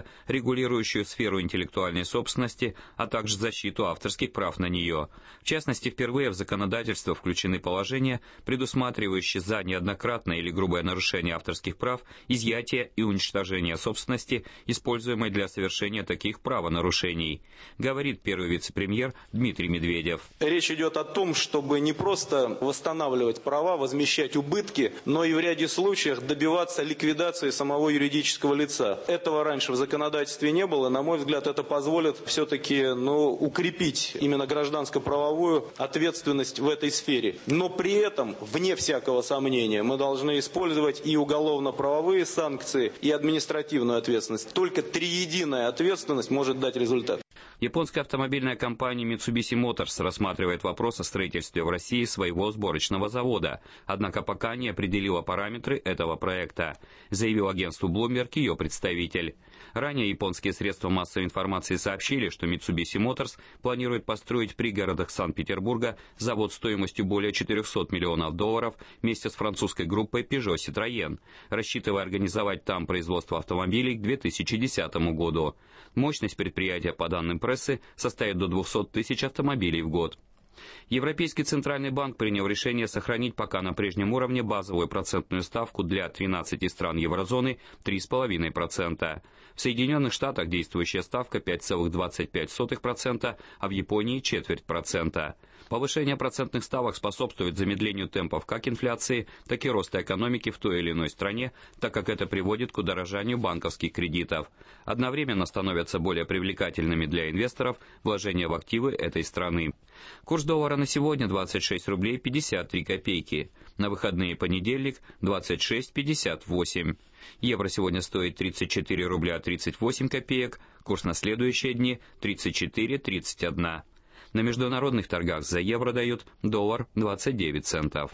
Союза, регулирующую сферу интеллектуальной собственности, а также защиту авторских прав на нее. В частности, впервые в законодательство включены положения, предусматривающие за неоднократное или грубое нарушение авторских прав изъятие и уничтожение собственности, используемой для совершения таких правонарушений, говорит первый вице-премьер Дмитрий Медведев. Речь идет о том, чтобы не просто восстанавливать права, возмещать убытки, но и в ряде случаев добиваться ликвидации самого юридического лица. Этого раньше в законодательстве не было. На мой взгляд, это позволит все-таки ну, укрепить именно гражданско-правовую ответственность в этой сфере. Но при этом, вне всякого сомнения, мы должны использовать и уголовно-правовые санкции, и административную ответственность. Только триединая ответственность может дать результат. Японская автомобильная компания Mitsubishi Motors рассматривает вопрос о строительстве в России своего сборочного завода, однако пока не определила параметры этого проекта, заявил агентству Bloomberg ее представитель. Ранее японские средства массовой информации сообщили, что Mitsubishi Motors планирует построить в пригородах Санкт-Петербурга завод стоимостью более четырехсот миллионов долларов вместе с французской группой Peugeot Citroën, рассчитывая организовать там производство автомобилей к две тысячи десятому году. Мощность предприятия, по данным прессы, составит до двухсот тысяч автомобилей в год. Европейский центральный банк принял решение сохранить пока на прежнем уровне базовую процентную ставку для тринадцати стран еврозоны три и пять десятых процента. В Соединенных Штатах действующая ставка пять целых двадцать пять сотых процента, а в Японии четверть процента. Повышение процентных ставок способствует замедлению темпов как инфляции, так и роста экономики в той или иной стране, так как это приводит к удорожанию банковских кредитов. Одновременно становятся более привлекательными для инвесторов вложения в активы этой страны. Курс доллара на сегодня двадцать шесть рублей пятьдесят три копейки. На выходные понедельник двадцать шесть пятьдесят восемь. Евро сегодня стоит тридцать четыре рубля тридцать восемь копеек. Курс на следующие дни тридцать четыре тридцать один. На международных торгах за евро дают доллар двадцать девять центов.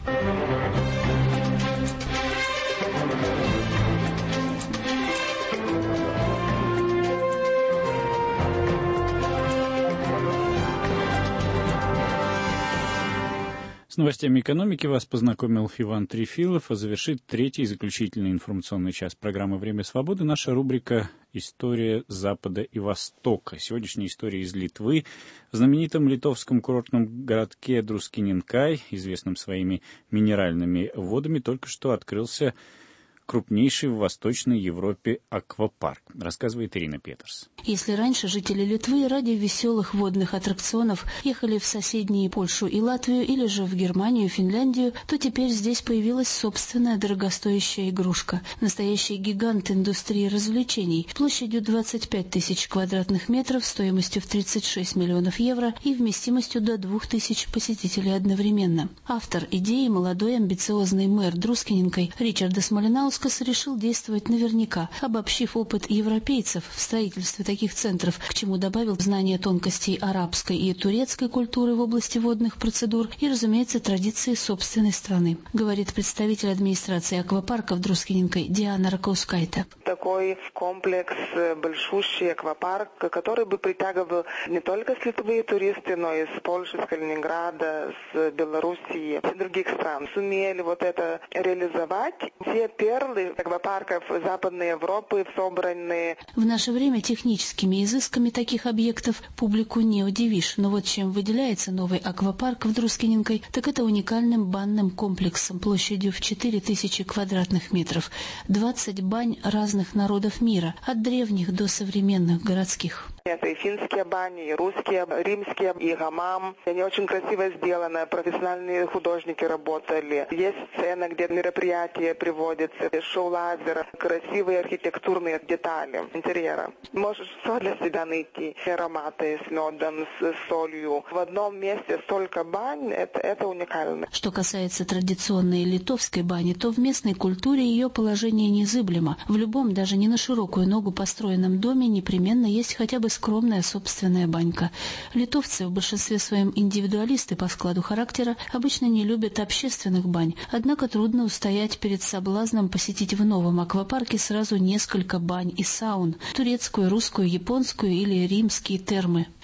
С новостями экономики вас познакомил Иван Трефилов, а завершит третий заключительный информационный час программы «Время свободы» наша рубрика «История Запада и Востока». Сегодняшняя история из Литвы. В знаменитом литовском курортном городке Друскининкай, известном своими минеральными водами, только что открылся крупнейший в Восточной Европе аквапарк, рассказывает Ирина Петерс. Если раньше жители Литвы ради веселых водных аттракционов ехали в соседние Польшу и Латвию или же в Германию и Финляндию, то теперь здесь появилась собственная дорогостоящая игрушка. Настоящий гигант индустрии развлечений площадью двадцать пять тысяч квадратных метров, стоимостью в тридцать шесть миллионов евро и вместимостью до двух тысяч посетителей одновременно. Автор идеи, молодой амбициозный мэр Друскининкай Ричард Смоленаускас, решил действовать наверняка, обобщив опыт европейцев в строительстве таких центров, к чему добавил знание тонкостей арабской и турецкой культуры в области водных процедур и, разумеется, традиции собственной страны, говорит представитель администрации аквапарка в Друскининкай Диана Ракаускайте. Такой комплекс, большущий аквапарк, который бы притягивал не только с Литвы туристы, но и с Польши, с Калининграда, с Белоруссии, с других стран. Сумели вот это реализовать. Все перлы аквапарков Западной Европы собранные. В наше время техническими изысками таких объектов публику не удивишь. Но вот чем выделяется новый аквапарк в Друскининкай, так это уникальным банным комплексом площадью в четыре тысячи квадратных метров. двадцать бань разных народов мира, от древних до современных городских. Это и финские бани, и русские, римские, и гамам. Они очень красиво сделаны, профессиональные художники работали. Есть сцена, где мероприятия приводятся, шоу лазера, красивые архитектурные детали интерьера. Можешь все для себя найти. Ароматы с медом, с солью. В одном месте столько бань, это, это уникально. Что касается традиционной литовской бани, то в местной культуре ее положение незыблемо. В любом, даже не на широкую ногу построенном доме непременно есть хотя бы скромная собственная банька. Литовцы, в большинстве своем индивидуалисты по складу характера, обычно не любят общественных бань, однако трудно устоять перед соблазном посетить в новом аквапарке сразу несколько бань и саун – турецкую, русскую, японскую или римские термы.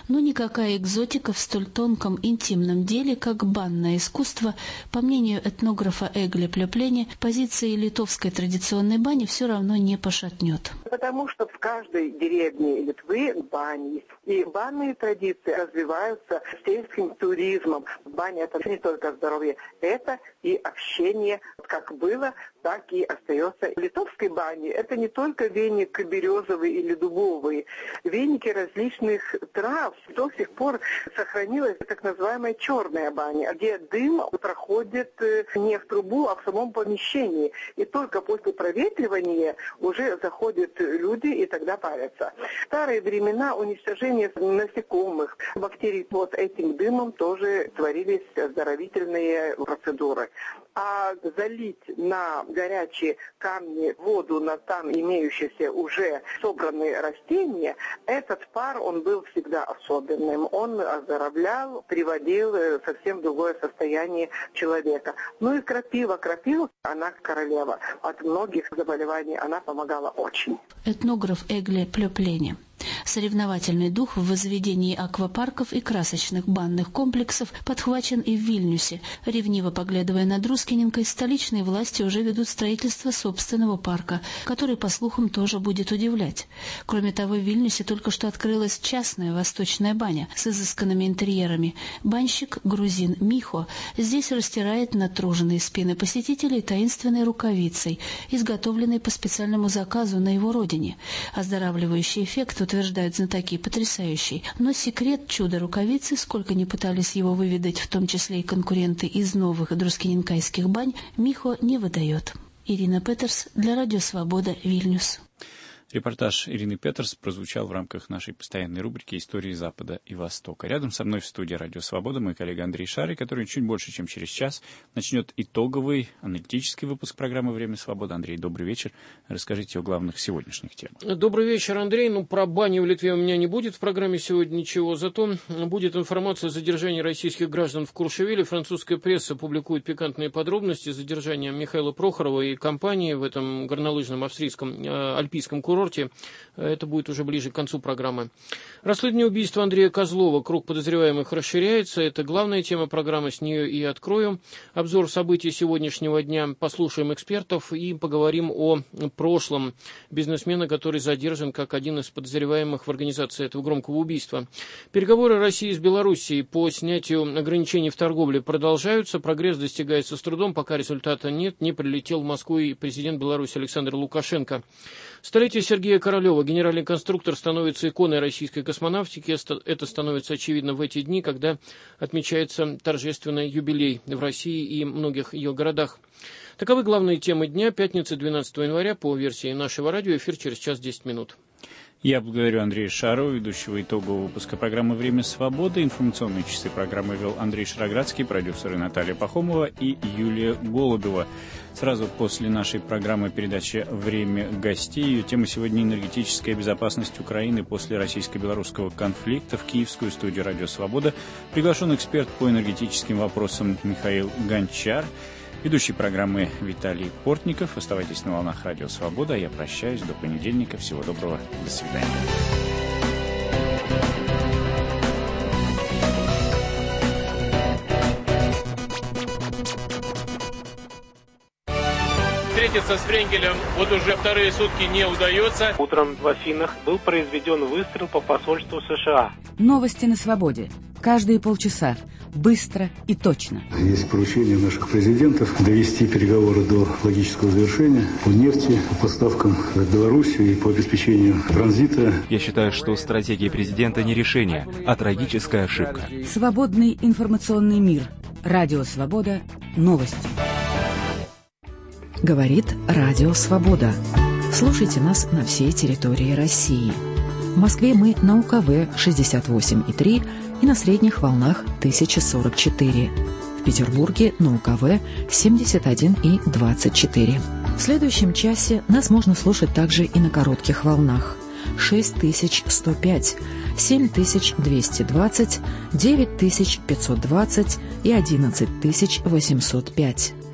Но никакая экзотика в столь тонком интимном деле, как банное искусство, по мнению этнографа Эгле Плёплени, позиции литовской традиционной бани все равно не пошатнет. Потому что в каждой деревне Литвы бани есть. И банные традиции развиваются сельским туризмом. Баня – это не только здоровье, это и общение, как было, так и остается. В литовской бане это не только веник березовый или дубовый. Веники различных трав. До сих пор сохранилась так называемая черная баня, где дым проходит не в трубу, а в самом помещении. И только после проветривания уже заходят люди и тогда парятся. В старые времена уничтожение насекомых, бактерий под этим дымом тоже творились оздоровительные процедуры. А залить на горячие камни воду на там имеющиеся уже собранные растения, этот пар, он был всегда особенным. Он оздоровлял, приводил совсем в другое состояние человека. Ну и крапива. Крапива, она королева. От многих заболеваний она помогала очень. Этнограф Эгле Плёплени. Соревновательный дух в возведении аквапарков и красочных банных комплексов подхвачен и в Вильнюсе. Ревниво поглядывая на Друскиненкой, столичные власти уже ведут строительство собственного парка, который, по слухам, тоже будет удивлять. Кроме того, в Вильнюсе только что открылась частная восточная баня с изысканными интерьерами. Банщик, грузин Михо, здесь растирает натруженные спины посетителей таинственной рукавицей, изготовленной по специальному заказу на его родине. Оздоравливающий эффект, утверждают знатоки, потрясающий. Но секрет чуда рукавицы, сколько ни пытались его выведать, в том числе и конкуренты из новых друскиненкайских бань, Михо не выдает. Ирина Петерс для Радио Свобода, Вильнюс. Репортаж Ирины Петерс прозвучал в рамках нашей постоянной рубрики «Истории Запада и Востока». Рядом со мной в студии «Радио Свобода» мой коллега Андрей Шарий, который чуть больше, чем через час, начнет итоговый аналитический выпуск программы «Время свободы». Андрей, добрый вечер. Расскажите о главных сегодняшних темах. Добрый вечер, Андрей. Ну, про баню в Литве у меня не будет в программе сегодня ничего. Зато будет информация о задержании российских граждан в Куршевеле. Французская пресса публикует пикантные подробности задержания Михаила Прохорова и компании в этом горнолыжном австрийском э, альпийском курорте. Это будет уже ближе к концу программы. Расследование убийства Андрея Козлова. Круг подозреваемых расширяется. Это главная тема программы, с нее и открою. Обзор событий сегодняшнего дня. Послушаем экспертов и поговорим о прошлом бизнесмена, который задержан как один из подозреваемых в организации этого громкого убийства. Переговоры России с Белоруссией по снятию ограничений в торговле продолжаются. Прогресс достигается с трудом, пока результата нет. Не прилетел в Москву и президент Беларуси Александр Лукашенко. Столетие Сергея Королева. Генеральный конструктор становится иконой российской космонавтики. Это становится очевидно в эти дни, когда отмечается торжественный юбилей в России и многих ее городах. Таковы главные темы дня. Пятница, двенадцатого января, по версии нашего радио. Эфир через час десять минут. Я благодарю Андрея Шарова, ведущего итогового выпуска программы «Время свободы». Информационные часы программы вел Андрей Шароградский, продюсеры Наталья Пахомова и Юлия Голубева. Сразу после нашей программы передачи «Время гостей». Ее тема сегодня — энергетическая безопасность Украины после российско-белорусского конфликта. В киевскую студию «Радио Свобода» приглашен эксперт по энергетическим вопросам Михаил Гончар. Ведущий программы Виталий Портников. Оставайтесь на волнах Радио Свобода. Я прощаюсь до понедельника. Всего доброго. До свидания. Встретиться с Френкелем вот уже вторые сутки не удается. Утром в Афинах был произведен выстрел по посольству США. Новости на свободе. Каждые полчаса. Быстро и точно. Есть поручение наших президентов довести переговоры до логического завершения по нефти, по поставкам в Белоруссию и по обеспечению транзита. Я считаю, что стратегия президента не решение, а трагическая ошибка. Свободный информационный мир. Радио Свобода. Новости. Говорит Радио Свобода. Слушайте нас на всей территории России. В Москве мы на УКВ шестьдесят восемь и три и на средних волнах тысяча сорок четыре. В Петербурге на УКВ семьдесят один и двадцать четыре. В следующем часе нас можно слушать также и на коротких волнах. шесть тысяч сто пять, семь тысяч двести двадцать, девять тысяч пятьсот двадцать и одиннадцать тысяч восемьсот пять.